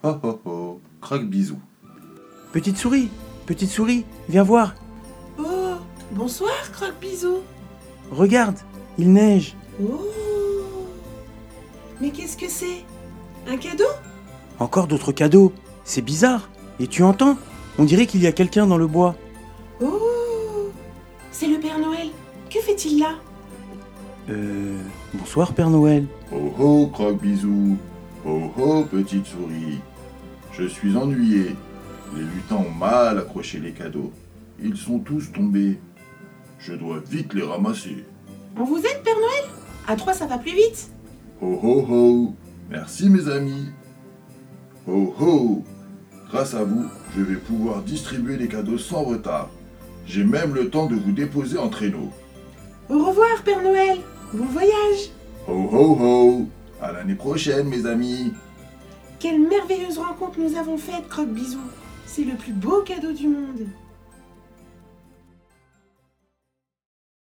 Ho ho ho, croque-bisou. Petite souris, viens voir. Oh, bonsoir, Croque-Bisou. Regarde, il neige. Oh, mais qu'est-ce que c'est? Un cadeau? Encore d'autres cadeaux. C'est bizarre. Et tu entends? On dirait qu'il y a quelqu'un dans le bois. Oh, c'est le Père Noël. Que fait-il là? Bonsoir Père Noël. Oh oh, croque-bisou. Oh oh, petite souris. Je suis ennuyé. Les lutins ont mal accroché les cadeaux. Ils sont tous tombés. Je dois vite les ramasser. Vous êtes Père Noël? À 3, ça va plus vite. Ho ho ho. Merci mes amis. Ho ho. Grâce à vous, je vais pouvoir distribuer les cadeaux sans retard. J'ai même le temps de vous déposer en traîneau. Au revoir, Père Noël. Bon voyage. Ho ho ho. À l'année prochaine mes amis. Quelle merveilleuse rencontre nous avons faite, Croque-Bisou. C'est le plus beau cadeau du monde.